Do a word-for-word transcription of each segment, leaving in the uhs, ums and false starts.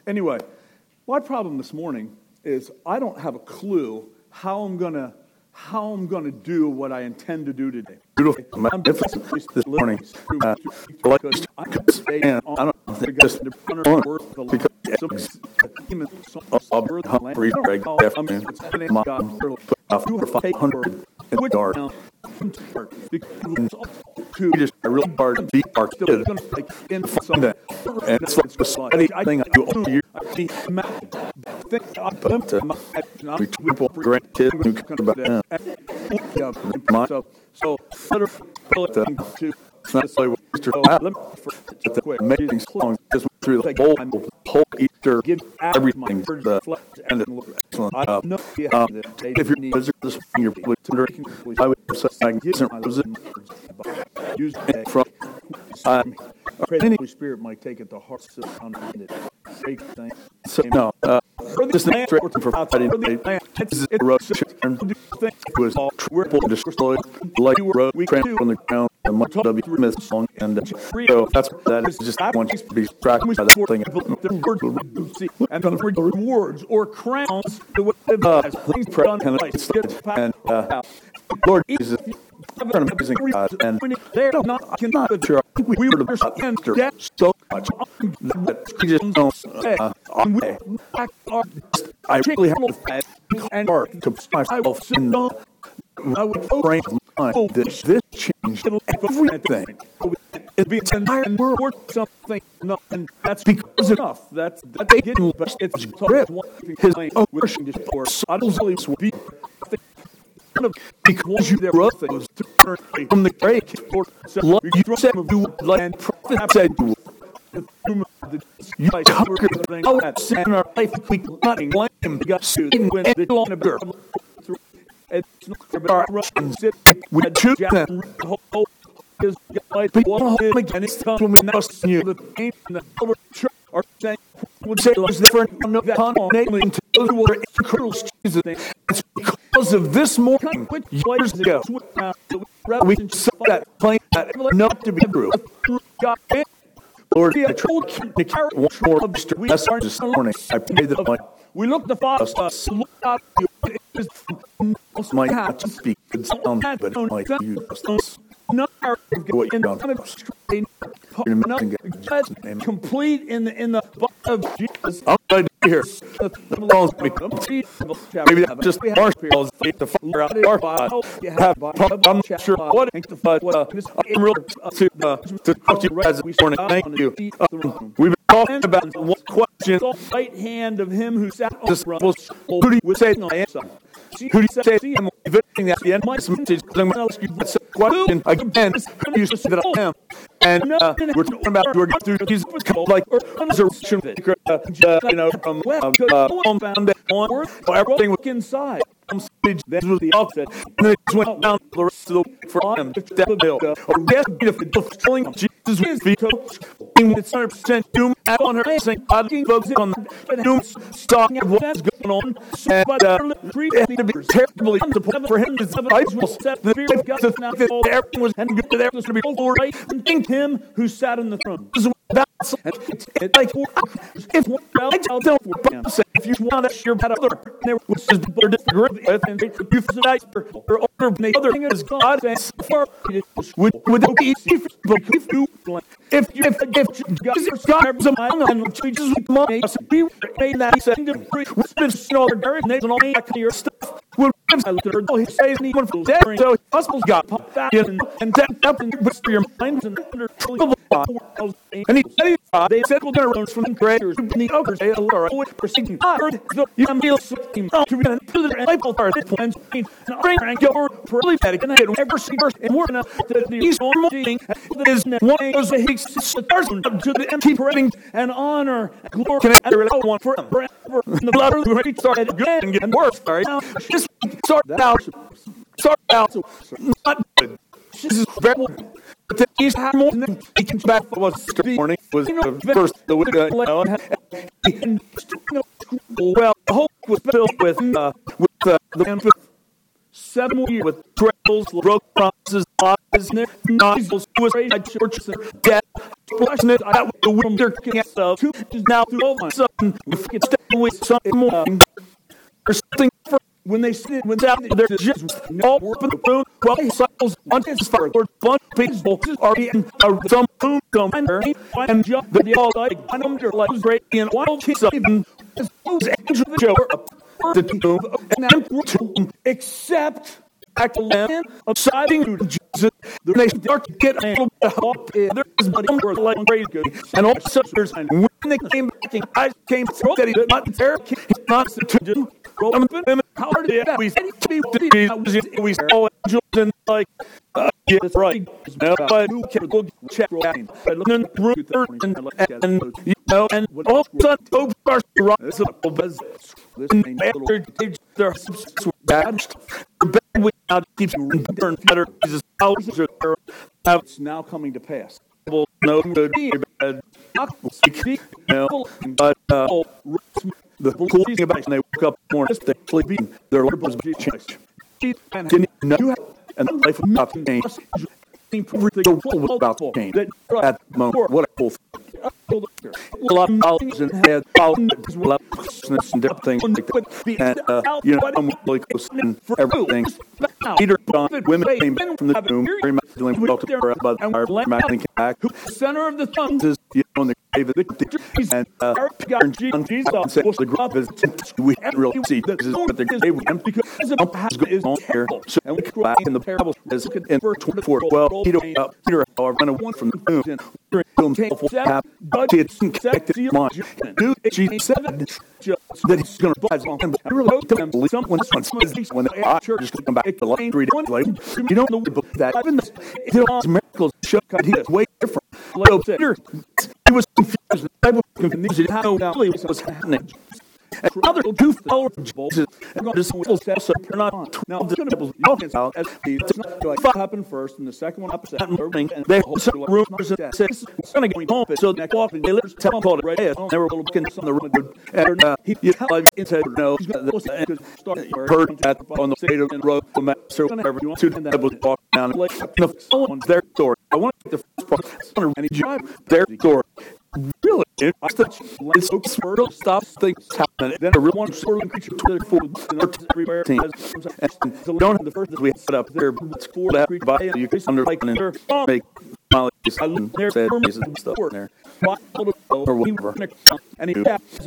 Anyway, my problem this morning is I don't have a clue how I'm gonna how I'm gonna do what I intend to do today. Beautiful. I'm different this morning. Uh, like I could stay in. I don't think just because I'll be hungry. Greg, afternoon. My for five hundred in the dark. We just I really hard to be our kid in Sunday, and it's like the sweaty thing I do all year. We people grandkids who come about them. So let her pull it to. It's not necessarily what Easter happened. It's an amazing song. Just went through the whole, whole Easter, everything. The and excellent. Uh, um, if you're a visitor this morning, you're wondering, I would say magnificent roses from. Um, I pray the Holy Spirit might take it to heart. So no, uh, just the straight for Friday night. This is a road it was triple destroyed, like road we tramped on the ground. A Mark W. Smith song, and uh, so that's that is just I want you to be distracted by that thing. And the rewards or crowns the way uh, and uh, Lord Jesus, an amazing God, and they're not I cannot sure we would understand so much that we just don't. Uh, uh, I really have to and heart to myself in the I would frame mind that this changed everything. It'd be an entire world or something. No, and that's because enough. That's that they get but it's grip. His own worship for subtly be because you there were things to turn from the grave or you said you and prophet said you you conquered the thing that sin in our life we not blame God when it long ago. It's not Russians. We choose them. Is people again? It's time when we now knew the pain and the over are saying would say was different. No, namely to those who were in Christ Jesus. It's because of this morning, years ago, we saw that claim that not to be true. God. Lord, I told you to carry one more message this morning. I pray that my we look the Father look out you might not speak good sound, but it might use us. Not what you've done. Complete in the in the blood of Jesus. I'm glad to hear. Maybe that's just harsh people to fire out our God. I'm not sure what it's but uh, I'm real to uh, to talk to you guys this morning. Thank you. Um, we've been talking about one question. The right hand of him who sat on the throne. Who do you say I am? Who do you say I'm visiting at the end of my message? I'm going to ask you this question again. You say that I am. And uh, we're talking about we're going through Jesus like resurrection, uh, you know, from uh, uh, on foundation on everything was inside. This was the outfit, and then it just went down the rest of the way for him. That hill. Or guess the feeling of Jesus with feet, it's one hundred percent doom on her saying, "I folks on the doom stock of what's going on." And uh, it had to be terribly disappointing for him. His eyes will set the fear of God. That everything was heading good. There was going to be all right. And thank him who sat in the throne. That's and it's like if well, I don't know if you want to share that other there was just the disagree with and you that or other the other thing is God and far would would it be easy if you if you if if God God some and Jesus with money we made that said what's been all there and all that your stuff would I looked at her he says anyone from dead so hospitals got popped back in and that up and puts your minds and under trouble and he they said we're going to run from the creators and the others they are for seeking God you can feel something to be and put it in April third plans and bring and go for really bad and I get ever see first and we're going to the east morning is one of those he stars to the empty parading and honor glory can I really one for forever the blood of the started again and getting worse sorry now just start out start out not good this is very but then he's had more than he came back was the morning was the first the week well the hope was filled with uh with uh, the man seven more years with troubles, broken promises, lies, nozzles, suicide, churches, and death. Blessing it, I got the winter can't of two is now through all of a sudden we forget stay with something more. There's something for when they sit when down there just all work in the room while he cycles on his fire or fun people are in a some boom come under and jump the all like I under like great in wild kids even as angel the joker the tomb and then tomb except at the land of siding to Jesus, they start to get a little bit up. There is but for like crazy good, and all sisters. And when they came back, I came through that he did not there. He's not to do. I'm the how hard it is. We said to be we saw angels and like. Uh, yeah, that's right. But who can go check again? I look in the room and, and you know, and when all of a sudden, over starts to rise. This is a business. And after their substance were bad, the bad now keeps burn better. Jesus, thousands are there. It's now coming to pass. Well, no good, bad. No, but uh, the cool thing about it, they woke up in the morning, they sleeping. Their life was changed. Didn't know. And the life of not change. Everything the world was about to change. At the moment, what a cool thing. A lot of dollars and had thousands of business and different things like that. And, uh, you know, I'm really close and everything. Peter John, women came back from the tomb, very much dealing with Doctor Barrett about the fire, Matt came back. Center of the thumb is, you know, in the grave of the and, uh, and John said, the grave is, we can't really see this is what the grave was empty because the past is on here. So, and we come back in the parable is in verse twenty-four, well, Peter, uh, Peter, however, went away from the tomb, and Peter and came forth, but it's connected to mind. Dude, she said that he's going to rise on him. I really hope to believe someone says when the church is going to come back to life three days later. You don't know that. Even the miracles show God he is way different. Like Peter, he was confused. The Bible was confused. How really was happening. And other two followers of Jesus, and God is also not now the disciples talking out as the five happened first, and the second one happened second, and they hold some rumors that says it's going to go home. So they walked and they let tell him called it right. They were looking in the room, and uh, he you like said no, he's got those and heard that on the state of the road from that so whatever you want to and that was walking down like the someone's their story. I want to take the first part and he drive their story. Really? I thought it's so spurred stop things happening. Then a real one sort of creature to the four everywhere. And so don't have the first that we set up there. It's for that by you can under like an inner make knowledge. I look there said and stuff there. Or whatever. And he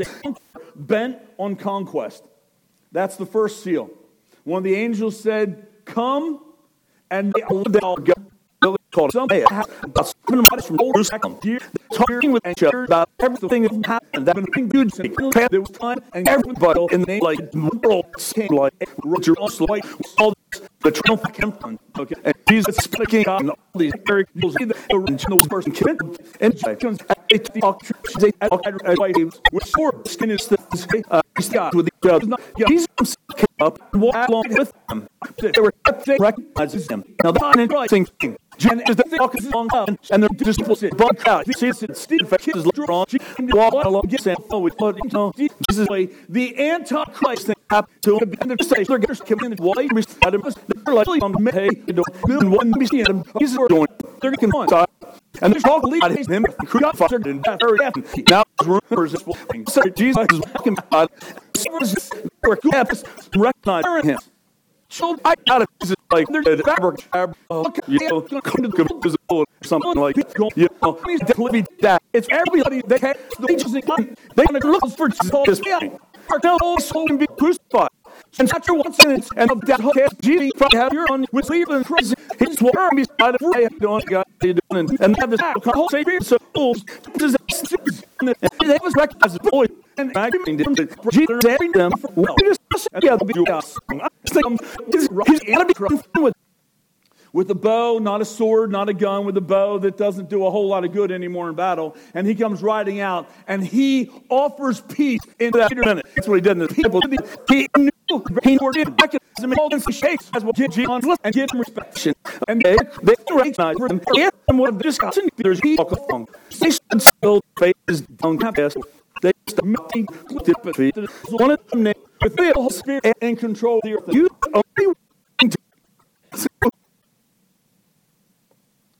bent on conquest. That's the first seal. One of the angels said, "Come," and they all go. Called somebody about seven miles from Jerusalem. Talking with each other about everything that happened. That been good. There was time, and everybody in the name like the world came like Jerusalem, like all the triumph came. Okay, and Jesus speaking out, and all these very people see the original person came and Jones at the auction. They had with sword skin is the uh, he's got with the other. Jesus came up and walked along with them. They were they recognizes him. Now the interesting thing. And as the walk is long down, and the disciples sit bunk out. He says that Steve is wrong. She can walk along, get and oh, with what you know. Jesus' way, the Antichrist thing happened to him. And the stage, they're going to come in and white. They're like on the hey, you know, and one be seeing him. He's doing thirty can one side. And they're talking lead him, crucified and death. Now rumors is walking. So Jesus is walking by. Recognize him. So I got it. It's like they're the fabric, fabric, you know, come to the visible or something like that. You know, he's definitely that. It's everybody they have. They just think they want to look for this thing. Our whole soul can be crucified. And such a one sentence, and of that whole cast, Jesus probably have your own with leaving and prison. His worm beside of right on God, you doing, and have this whole Savior souls. And they was recognized as boy. And I mean, Jesus having them well. Yeah, the big house. I think he's gonna be with with a bow, not a sword, not a gun, with a bow that doesn't do a whole lot of good anymore in battle. And he comes riding out, and he offers peace in that minute. That's what he did in the people. He knew he did recognized him and all shakes as well. Get on and give him respect. And they they recognize him. And what discussing there's he walk along. They stood still, faces down past. They start melting with one of them with the whole spirit and control of the earth. You only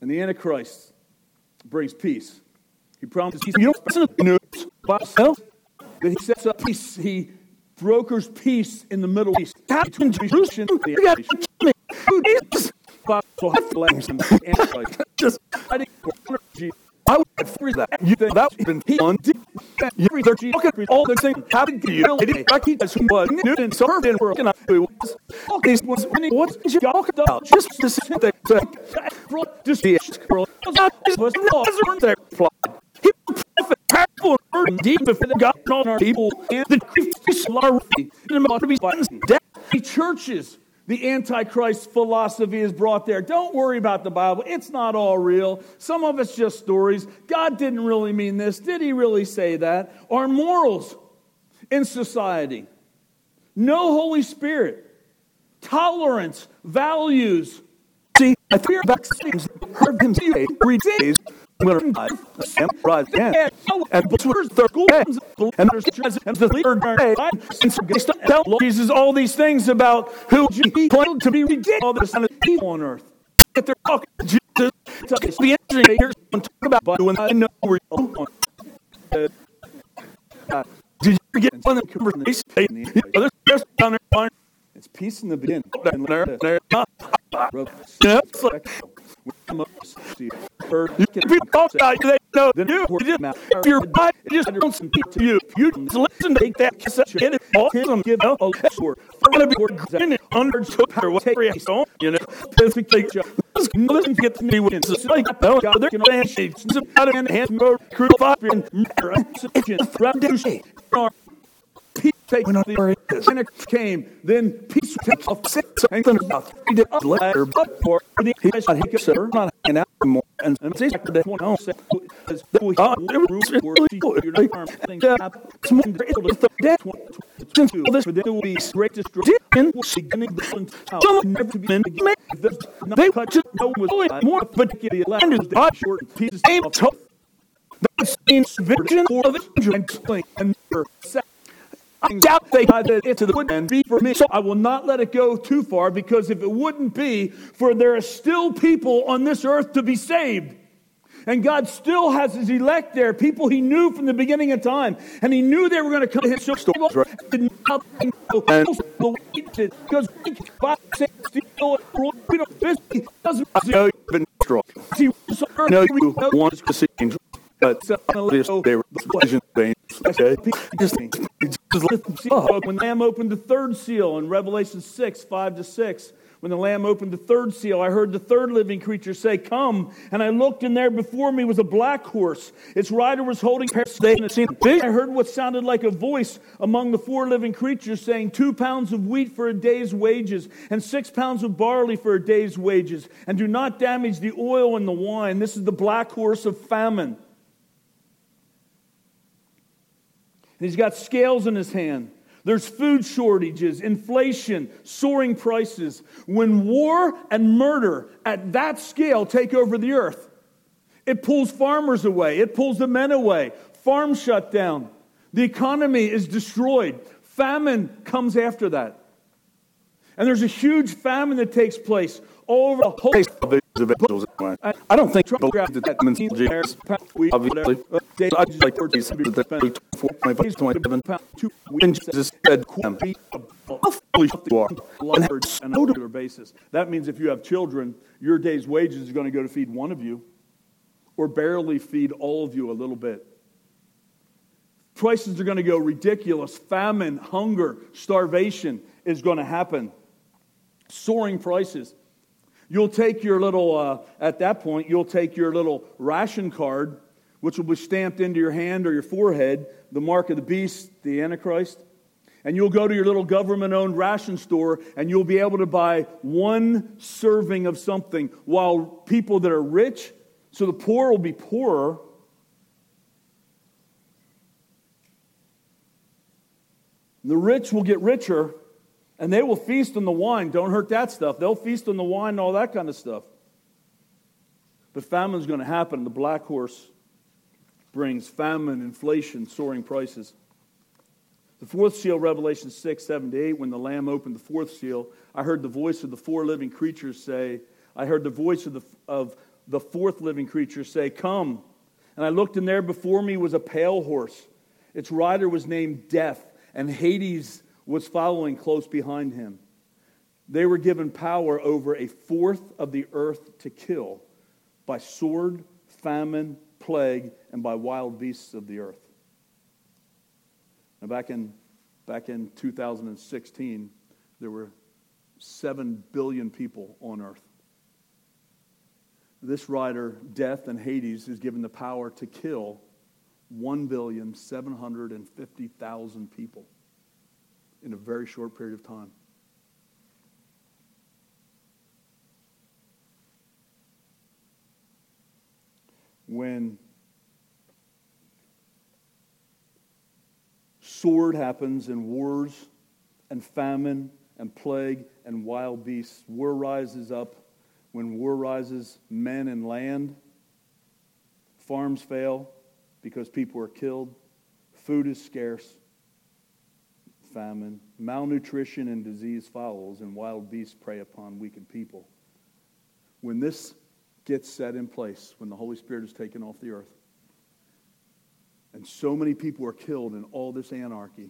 And the Antichrist brings peace. He promises peace. You don't listen to the news by himself. That he sets up peace. He brokers peace in the Middle East. Between Jerusalem and the Antichrist. Who is so Antichrist? Just fighting for Jesus. I would freeze that. You think that even he on you research you look at all the things happened to you. It is like he does what Newton served in world and I was all these ones when he was you talk about just the same thing to just the girl was not there fly. He prophet powerful and deep if the God on our people and the slaughter to be death. The churches. The Antichrist philosophy is brought there. Don't worry about the Bible. It's not all real. Some of it's just stories. God didn't really mean this. Did he really say that? Our morals in society. No Holy Spirit. Tolerance. Values. See, I fear vaccines heard him say three days. I'm going to rise again. And the third school and there's and the third day. Since they start telling Jesus all these things about who he planned to be redeemed, all this kind of people on earth. If they're talking to Jesus, it's be interesting to hear someone talk about Bible when I know where you're going. Did you forget one of the conversations? There's down there. It's peace in the beginning. And there, there, yeah, it's like. You people talk about you, they know the new word is if you're right, it just don't speak to you. You just listen to take that cassette, get it all, him, give out a word. For one of your granted understood power, what take reaction on, you know, perfect picture. Listen, get to me with it's like, no, God, there can be handshakes. It's about a hand, more crucial fire, and matter, it's rather than shake. Peace take when the Antichrist came, then peace takes off six something about he did up letter but for the he not he could not hanging out more and and say that one else as we are you're like things happen more the death since this will be great destruction will see getting the never been they touch it no was more but the land is the short pieces aim tough that's in vision for the and I doubt they got that into the wood and be for me. So I will not let it go too far because if it wouldn't be, for there are still people on this earth to be saved. And God still has his elect there, people he knew from the beginning of time. And he knew they were going to come to his story. Because we don't visit, doesn't know you've been strong. See, no, you want to see angels. But they were vision veins. Okay, just when the Lamb opened the third seal in Revelation six, five to six, when the Lamb opened the third seal, I heard the third living creature say, "Come!" And I looked, and there before me was a black horse. Its rider was holding I heard what sounded like a voice among the four living creatures saying, "Two pounds of wheat for a day's wages, and six pounds of barley for a day's wages, and do not damage the oil and the wine." This is the black horse of famine. And he's got scales in his hand. There's food shortages, inflation, soaring prices. When war and murder at that scale take over the earth, it pulls farmers away. It pulls the men away. Farms shut down. The economy is destroyed. Famine comes after that. And there's a huge famine that takes place all over the whole place. I don't think Trump grabbed that means we obviously I just like these twenty-seven when Jesus said how foolish you are on a regular basis. That means if you have children, your day's wages is going to go to feed one of you or barely feed all of you a little bit. Prices are going to go ridiculous. Famine, hunger, starvation is going to happen. Soaring prices. You'll take your little, uh, at that point, you'll take your little ration card, which will be stamped into your hand or your forehead, the mark of the beast, the Antichrist, and you'll go to your little government-owned ration store, and you'll be able to buy one serving of something, while people that are rich, so the poor will be poorer. The rich will get richer. And they will feast on the wine. Don't hurt that stuff. They'll feast on the wine and all that kind of stuff. But famine's going to happen. The black horse brings famine, inflation, soaring prices. The fourth seal, Revelation six, seven to eight, when the Lamb opened the fourth seal, I heard the voice of the four living creatures say, I heard the voice of the of the fourth living creature, say, "Come." And I looked, and there before me was a pale horse. Its rider was named Death, and Hades was following close behind him. They were given power over a fourth of the earth to kill, by sword, famine, plague, and by wild beasts of the earth. Now back in back in two thousand sixteen, there were seven billion people on earth. This rider, Death and Hades, is given the power to kill one billion seven hundred fifty thousand people in a very short period of time. When sword happens and wars and famine and plague and wild beasts, war rises up. When war rises, men and land, farms fail because people are killed, food is scarce, famine, malnutrition and disease follows, and wild beasts prey upon weakened people. When this gets set in place, when the Holy Spirit is taken off the earth, and so many people are killed in all this anarchy,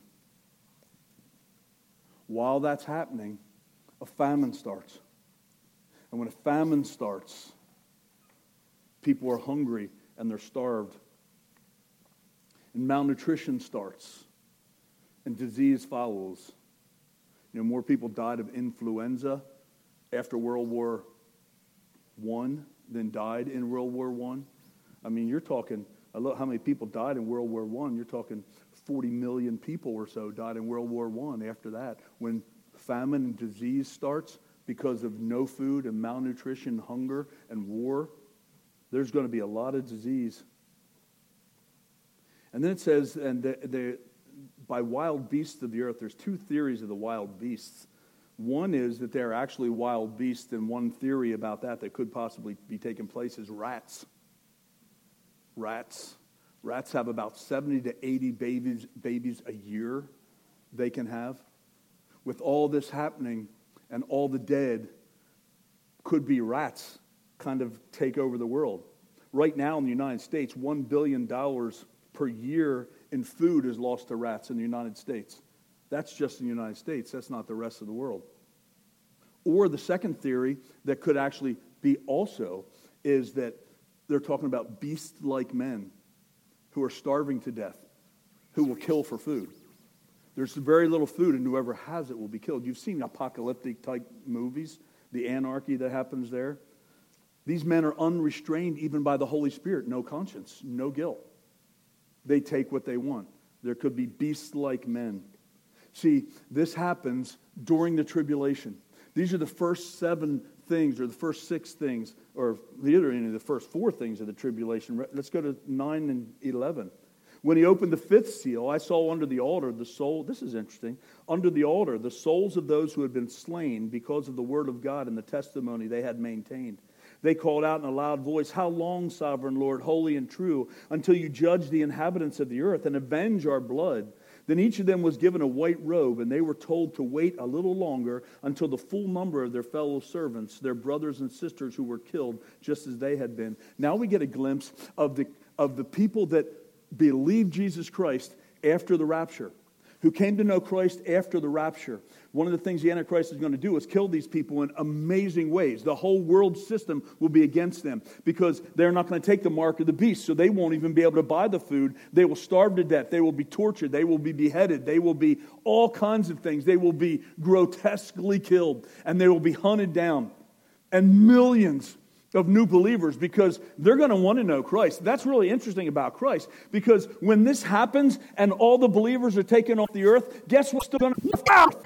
while that's happening, a famine starts. And when a famine starts, people are hungry and they're starved. And malnutrition starts. And disease follows. You know, more people died of influenza after World War One than died in World War One. I mean, you're talking, I love how many people died in World War One. You're talking forty million people or so died in World War One after that. When famine and disease starts because of no food and malnutrition, hunger and war, there's going to be a lot of disease. And then it says, and the, the, by wild beasts of the earth, there's two theories of the wild beasts. One is that they're actually wild beasts, and one theory about that that could possibly be taking place is rats. Rats. Rats have about seventy to eighty babies, babies a year they can have. With all this happening and all the dead, could be rats kind of take over the world. Right now in the United States, one billion dollars per year in food is lost to rats in the United States. That's just in the United States. That's not the rest of the world. Or the second theory that could actually be also is that they're talking about beast-like men who are starving to death, who will kill for food. There's very little food, and whoever has it will be killed. You've seen apocalyptic-type movies, the anarchy that happens there. These men are unrestrained even by the Holy Spirit, no conscience, no guilt. They take what they want. There could be beast-like men. See, this happens during the tribulation. These are the first seven things, or the first six things, or the other end of the first four things of the tribulation. Let's go to nine and eleven. When he opened the fifth seal, I saw under the altar the soul, this is interesting, under the altar the souls of those who had been slain because of the word of God and the testimony they had maintained. They called out in a loud voice, "How long, sovereign Lord, holy and true, until you judge the inhabitants of the earth and avenge our blood?" Then each of them was given a white robe, and they were told to wait a little longer until the full number of their fellow servants, their brothers and sisters who were killed just as they had been. Now we get a glimpse of the of the people that believed Jesus Christ after the rapture, who came to know Christ after the rapture. One of the things the Antichrist is going to do is kill these people in amazing ways. The whole world system will be against them because they're not going to take the mark of the beast, so they won't even be able to buy the food. They will starve to death. They will be tortured. They will be beheaded. They will be all kinds of things. They will be grotesquely killed, and they will be hunted down. And millions of new believers, because they're going to want to know Christ. That's really interesting about Christ, because when this happens and all the believers are taken off the earth, guess what's still going to happen?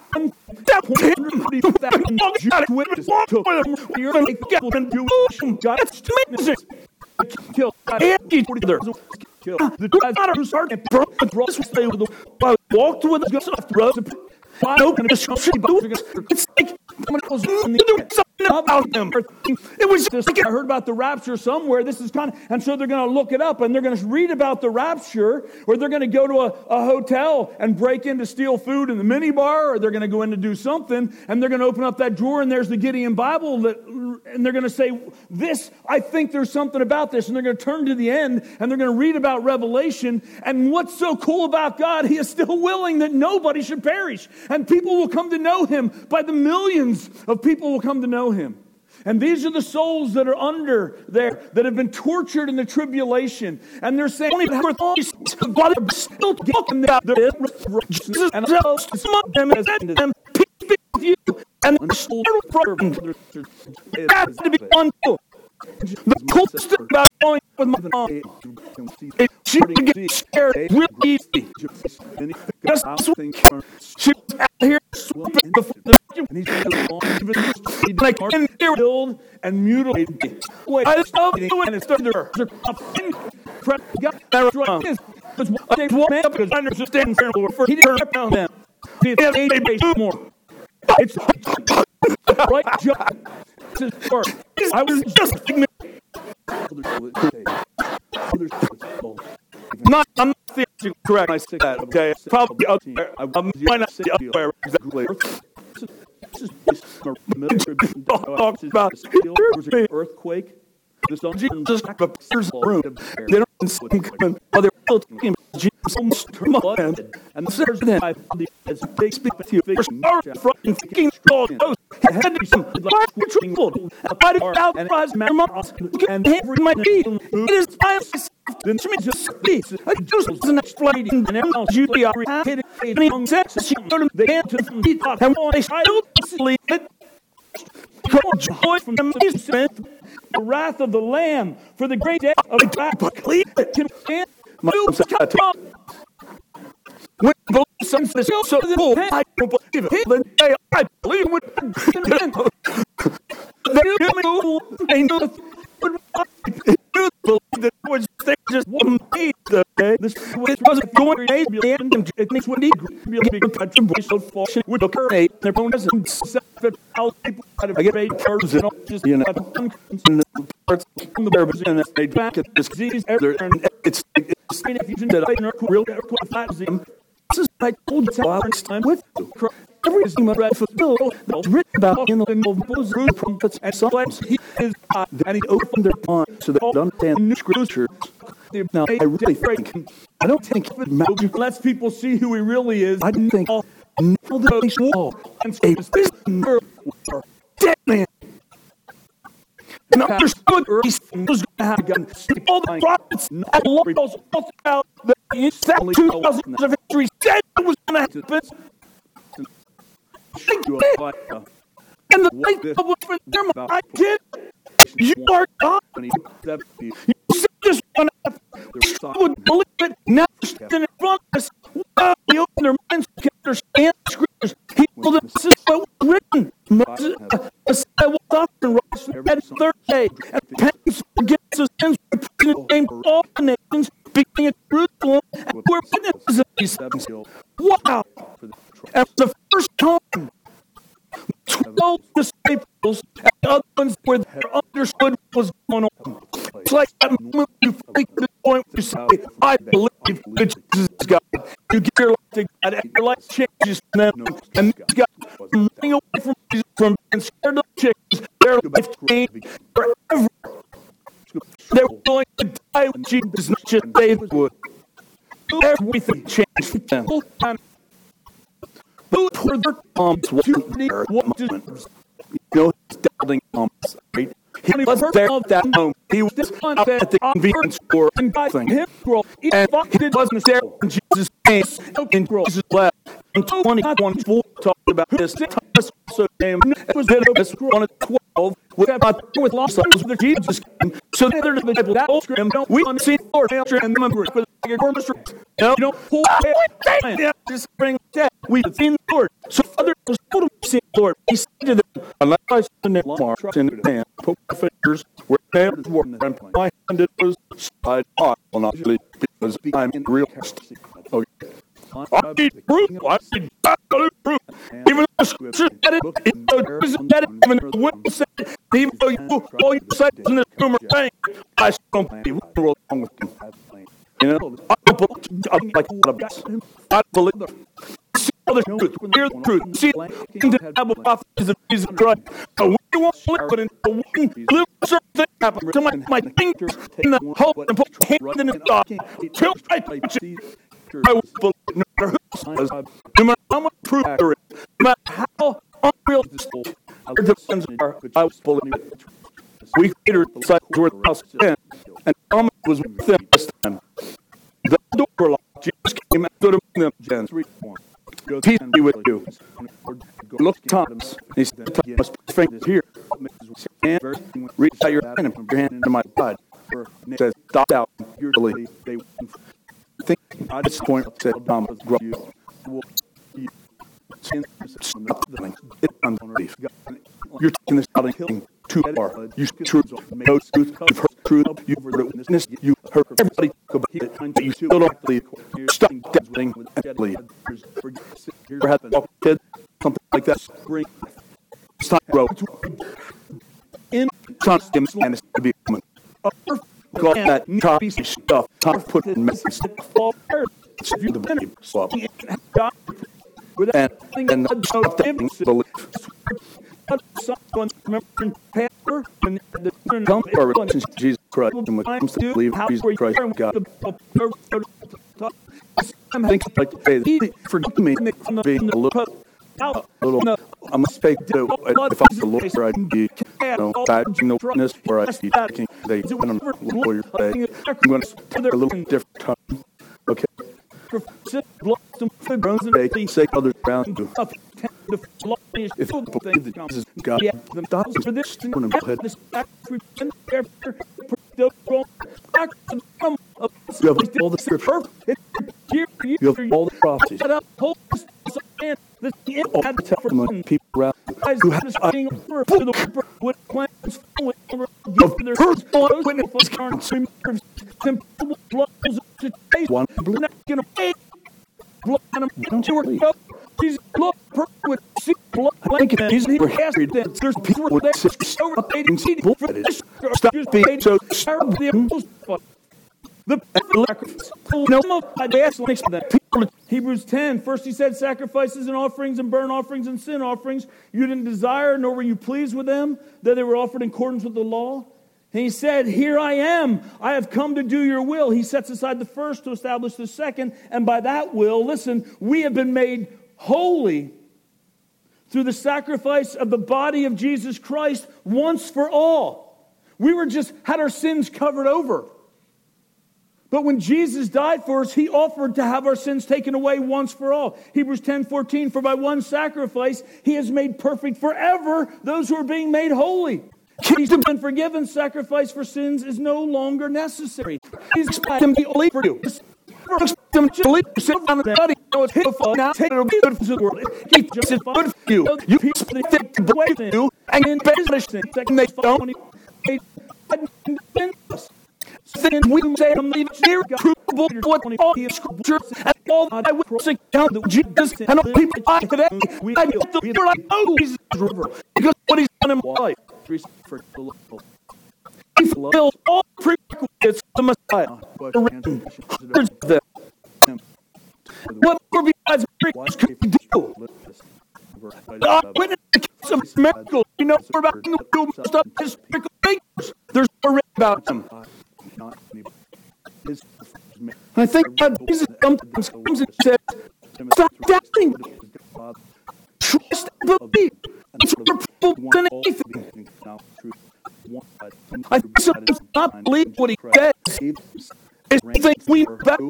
Walked with us, it's like about him. It was just like I heard about the rapture somewhere. This is kind of, and so they're going to look it up and they're going to read about the rapture, or they're going to go to a, a hotel and break in to steal food in the minibar, or they're going to go in to do something, and they're going to open up that drawer and there's the Gideon Bible, that, and they're going to say, this, I think there's something about this, and they're going to turn to the end and they're going to read about Revelation. And what's so cool about God, he is still willing that nobody should perish, and people will come to know him. By the millions of people will come to know him. And these are the souls that are under there, that have been tortured in the tribulation. And they're saying, only for thoughts, God is still getting out there. Jesus and some of them has ended them. Peace be with you. And the soul has to be one too. The coolest thing about going with my mom is she would get scared real easy. Just she was out here sweeping before the like and killed and mutilated me. Wait, I love you and it's under her. God, that right is was one man because I understand for he didn't turn them. He had eight days more. It's right, John. I was just not, I'm not theologically correct. I say that, okay? Probably out there. I might not say elsewhere exactly. Talks about the earthquake. The sun Jesus appears in the room. They don't see him coming. While they're still talking about Jesus almost turn up and the sinners then as they speak with you. They're sorry from thinking God knows. Had to be some like troubled. I did out and rise my mouth and every my feet. It is by myself. Then she just speaks. I just wasn't explaining and everyone usually are hated any young sex. She learned the hand to the feet and one I don't sleep it. Joy from the the wrath of the Lamb for the great day of the God. When both sons says so the whole I don't believe it. I believe it. They knew that was they just one made the this wasn't going to be and it makes what he really big country so function would occur their own doesn't set how people I get paid cars and just you know parts from the bears and they back at this disease and it's it's a fusion that I know real flat this is I told you last time with you. Every single bread for Bill that was written about in the Bibles, rude prophets, and sometimes he is God, and he opened their mind so they don't understand new scripture. Now, I really think, I don't think it lets people see who he really is. I didn't think, all now that they swore and say, this dead man. And understood he was going to have a gun. All the prophets and laws out that in two thousand years of history said it was going to happen. And the light public for them, I did. You are God. You said this one up. I would believe it. Now standing in front of us. Wow, he opened their minds to understand the scriptures. He told them this is what was written. Moses, Messiah will doctrine rose from the third day. And repentance forgives us sins. In the name of all the nations, beginning at Jerusalem, and we're witnesses of these things. Wow. And for the first time, twelve disciples and the other ones where they understood what was going on. It's like that moment you think to the point where you say, I believe that Jesus is God. You give your life to God and your life changes them. And these guys from running away from Jesus, from being scared of changes, their life changed forever. They were going to die with Jesus, not just they would. Everything changed for them. Both were their arms wasn't there. What did you know? He's doubting arms, right? He was there at that moment. He was at the convenience store and buying him. And he wasn't there when Jesus came in Jesus' left. And twenty twenty-four talked about this. Thomas also came. It was on a twelve. We have about with lost souls where Jesus came. So the other disciples that old script, we want to see the Lord and the members with your corners. No, you don't pull it. Just bring that. We've seen the Lord. So others told him to see the Lord. He said to them, unless I see the name marks in the hand, put my fingers where nails were, and my hand it was side I will not believe because I'm in real ecstasy. Okay. I need proof. I need absolute proof. Even though scripture said it, even though Jesus said it, even though the witness said it, even though you, all you say in this room are saying, I still don't believe what's wrong with you. You know, I don't believe, I don't like what about I don't believe. See all the truth, hear the truth, see the Bible prophecies of Jesus Christ. But we won't live it until one little certain thing happens. To my, my fingers in the hole and put my hand in the God. Till I touch it, I will believe no matter who says, no matter how much proof there is, no matter how unreal this is, the sins are, I will believe it. We later disciples were in the house of ten, and Thomas was with them this time. The door were locked. Jesus came and stood among them and peace be with you. He looked at Thomas, and he said, Thomas, put your finger here. And reach out your hand and put your hand into my side. He says, stop out. Believe. I think at this point, said Thomas, grow you. Stop the thing. It's unbelief. You're taking this out and too far. You truth, no truth. You've heard truth. You've heard it witness. You heard everybody talk about it, but you still don't believe. Stop doubting and believe. Ever had a kid, something like that? It's time to grow. In constant and it's to be human. Got that choppy stuff. Time to put in mess. If you the baby swap. And and stop doubting belief. Someone remembering pastor and the come to our relationship with Jesus Christ, and when it comes to believe Jesus Christ, God. I think I'd like to say that forgive me for being a little, a little, I must speak to, if I'm the Lord, I'd be, you know, badging the witness, or I'd be taking the, when I'm a lawyer today, I'm going to speak a little different time, okay? They say others around you. If people think that Jesus is God, then for this thing, when I'm head, you have all the scripture. You have all the prophecies. All the testimony of people around you who have a book of personal witnesses. One don't you worry. He's look with blood blanket. He's never carried that. There's people that so updating people for this. Stop being so sharp. The sacrifice. No, I asked that people. Hebrews ten. First, he said, sacrifices and offerings and burnt offerings and sin offerings you didn't desire, nor were you pleased with them, that they were offered in accordance with the law. And he said, here I am. I have come to do your will. He sets aside the first to establish the second. And by that will, listen, we have been made holy through the sacrifice of the body of Jesus Christ once for all. We were just had our sins covered over. But when Jesus died for us, he offered to have our sins taken away once for all. Hebrews ten fourteen, for by one sacrifice he has made perfect forever those who are being made holy. He's been forgiven. Sacrifice for sins is no longer necessary. He's expect him to be holy for you. Expect him to believe you sit down in the body. Know it's his fault. Now take it away good for the world. He just is good for you. You people think to believe you and in banish sin. Second, they don't. Then we say I'm leaving here provable what all the scriptures and all that I will say down to Jesus and all people I today. I feel the fear I know Jesus is river because what he's done in my life. He fulfills all prerequisites of the Messiah. Hundreds of them. What more besides miracles could he do? God witnessed the case of miracles. You know more about him than stuff his miracle makers. There's more written about him. I think God Jesus sometimes comes and says, stop doubting. Trust and believe. It's more people than anything. I think sometimes not believe what he says is to think we know better.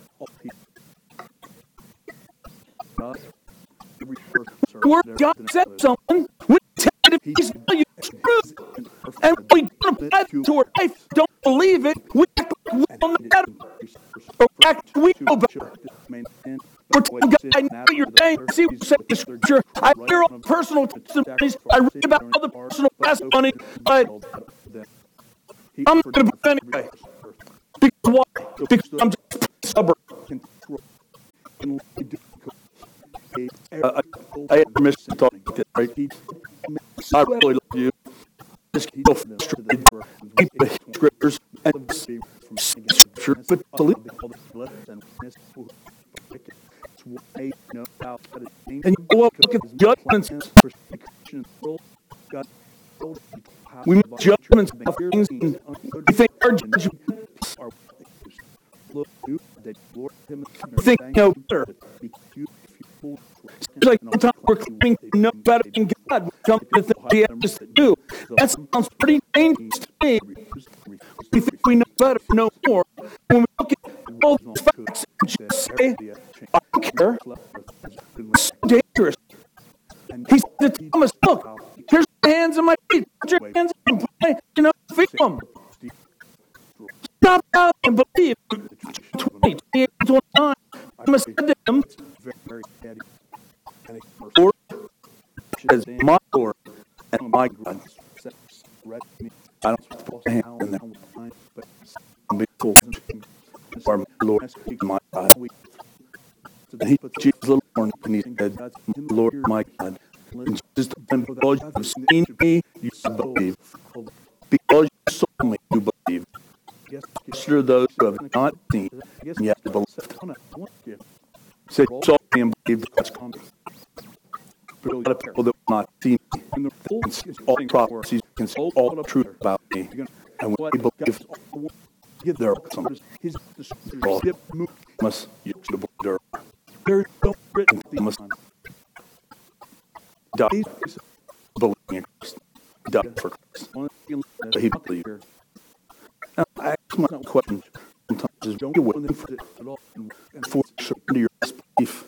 The word God said something, we take it if he's telling you the truth. And we don't apply it to our life, don't believe it, we act like we don't know better. Or act like we know better. We're telling God, I know what you're saying. See what you say in the scripture. I hear all the personal testimonies. I read about other personal testimonies. But I'm not going to believe anyway. Because why? Because I'm just stubborn. Uh, I had permission to talk like that, right? I really love you. Just keep frustrated. Keep the scriptures and scripture, but believe. And you go up, look at the judgments. We make judgments of things, and we think our judgments are. We think you know better. It's like sometimes we're claiming to know better than God. We come to think He has to do. That sounds pretty dangerous to me. We think we know better, know more. When we look at all these facts and just say, I don't care. It's so dangerous. He said to Thomas, look, here's my hands and my feet. Put your hands in and put my, you know, feel them. Stop out and believe. twenty, twenty-eight, twenty-nine. Thomas said to him, Lord is my Lord and my God. I don't put my hand in there. I'm being told, for my Lord and my God. And he put Jesus' little horn and he said, Lord, my God. And Jesus told him, because you have seen me, you believe. Because you saw me, you believe. Blessed are those who have not seen, and yet believed. He said, you saw me and believed God's coming. But a lot of people that will not see me, can see all prophecies, can see all the truth about me. And when they believe, they're awesome. Must you should have believed her. They must die believing in Christ. Die for Christ. But he believed. Now, I ask my question sometimes is, don't you waiting for it and for surrender your belief?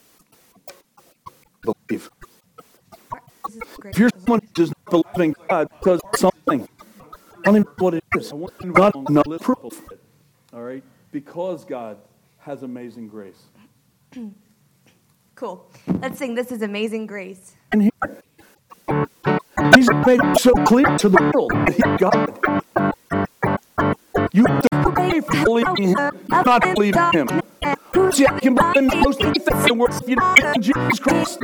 Believe. If you're someone who does not believe in God because of something, I don't even know what it is. God, no proof. All right? Because God has amazing grace. Cool. Let's sing This Is Amazing Grace. And here, He's made it so clear to the world that He's God. You have to pray for believing Him, not believe in Him. See, I can believe in most anything in the world if you don't believe in Jesus Christ.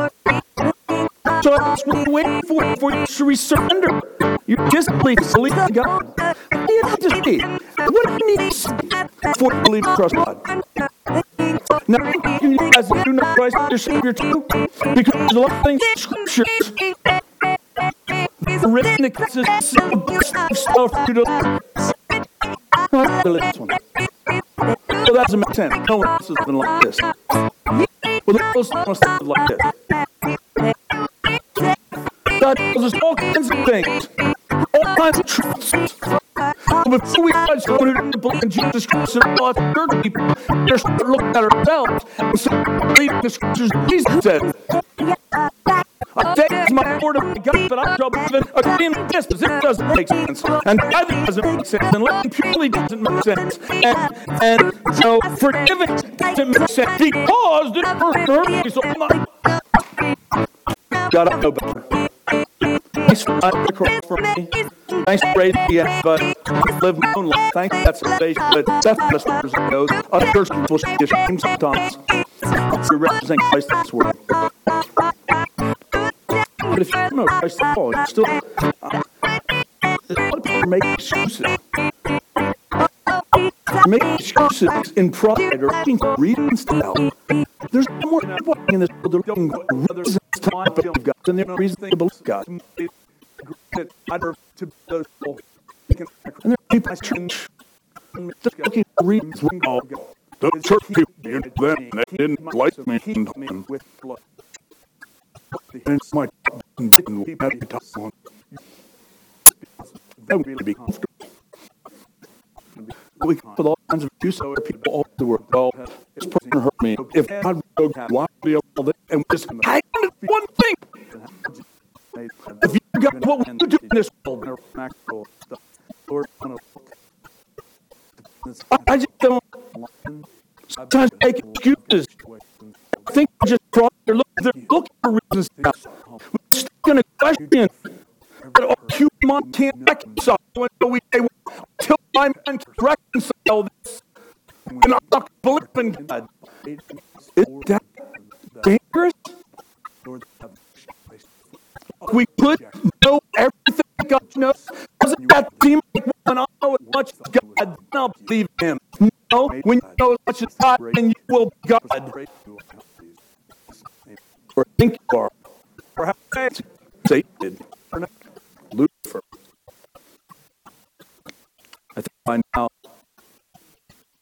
So that's what you're waiting for, for you to surrender. You disbelief, believe in God. What do you need to see? What do you need to see before you believe in trust God? Now, you guys do know Christ as your Savior too? Because there's a lot of things in Scriptures written that causes stuff for you to I believe this one. So that doesn't make sense. No one else is living like this. Well, the most of us live like this. God tells us all kinds of things, all kinds of truths. Before we judge someone who doesn't believe in Jesus Christ and all the church people, we're start looking at ourselves and say, believe the Scriptures Jesus said. I say it's my Lord and my God, but I'm trouble even agreeing with this because it doesn't make sense. And tithing doesn't make sense. And living purely doesn't make sense. And, and so forgiving doesn't make sense because this person hurt me, so I'm not. God, I know better. Thanks for dying on the cross for me. Thanks for raising me up, but I live my own life. Thanks for that salvation, but that's not as far as it goes. Other church people should be ashamed sometimes. You're representing Christ in this world. But if you don't know Christ at all, you still, uh, a lot of people are making excuses. They're making excuses in pride or being reading style. There's no more people in this world that are looking for reasons to not believe God than there are reasons to believe God. And there are people in church just looking for reasons. Well, those church people, you know them, they didn't like me. And it's my and we have to talk on. That would really be comfortable. We can put all kinds of abuse over people all over the world. Well, this person hurt me. If God would go, why would be all this? And we just hang on to one thing. If you got what we do in this world, I just don't. Sometimes I make excuses. I think I just brought they're looking, they're looking for reasons now. We're stuck in a question that our human mind can't reconcile. Until we say, well, until my mind can reconcile this, and I'm not believing God. Is that dangerous? know as much as God, and you will be God. Or think you are. Or how Satan did. Or not. Lucifer. I think by now